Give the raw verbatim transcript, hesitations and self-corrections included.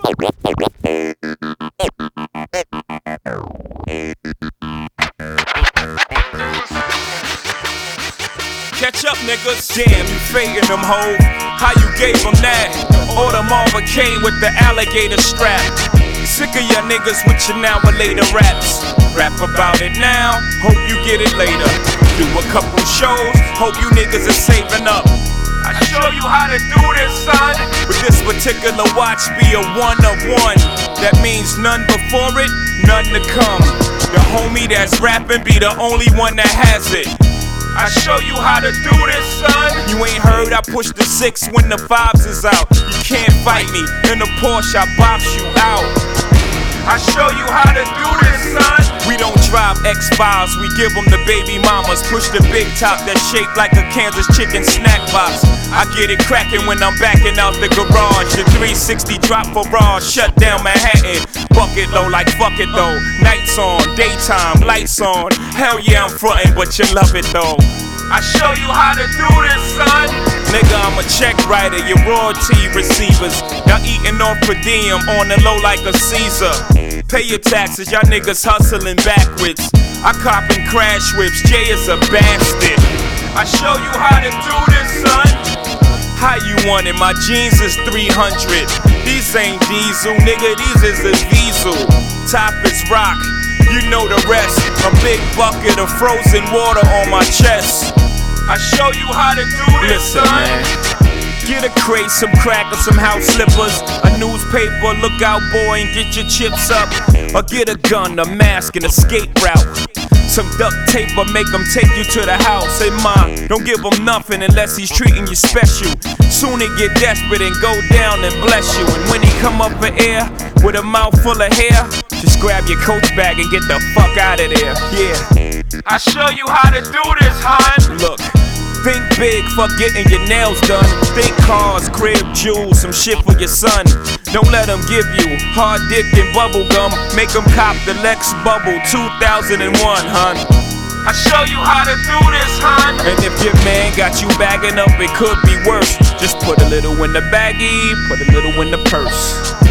Catch up, niggas. Damn, you faking them, ho. How you gave them that? Or the Marvin K with the alligator strap. Sick of ya niggas with your now or later raps. Rap about it now, hope you get it later. Do a couple shows, hope you niggas are saving up. I show you how to do this, son. With this particular watch be a one of one. That means none before it, none to come. The homie that's rapping be the only one that has it. I show you how to do this, son. You ain't heard I push the six when the fives is out. You can't fight me, in the Porsche I box you out. I show you how to do this, son. We don't drive X fives, we give them the baby mamas. Push the big top that's shaped like a Kansas chicken snack box. I get it cracking when I'm backing out the garage. The three sixty drop for raw, shut down Manhattan. Bucket low like fuck it though. Nights on, daytime, lights on. Hell yeah, I'm frontin', but you love it though. I show you how to do this, son. Nigga, I'm a check writer, your royalty receivers. Y'all eating off per diem on the low like a Caesar. Pay your taxes, y'all niggas hustling backwards. I cop and crash whips, Jay is a bastard. I show you how to do this, son. How you want it? My jeans is three hundred. These ain't diesel, nigga, these is a diesel. Top is rock, you know the rest. A big bucket of frozen water on my chest. I show you how to do this, listen, son. Man. Get a crate, some crack, or some house slippers. A newspaper, look out boy and get your chips up. Or get a gun, a mask, and a skate route. Some duct tape or make him take you to the house. Hey ma, don't give him nothing unless he's treating you special. Soon he get desperate and go down and bless you. And when he come up for air with a mouth full of hair, just grab your coach bag and get the fuck out of there. Yeah, I show you how to do this, hon. Look, think big for getting your nails done. Think cars, crib, jewels, some shit for your son. Don't let them give you hard dick and bubble gum. Make them cop the Lex Bubble two thousand one, hun. I show you how to do this, hun. And if your man got you bagging up, it could be worse. Just put a little in the baggie, put a little in the purse.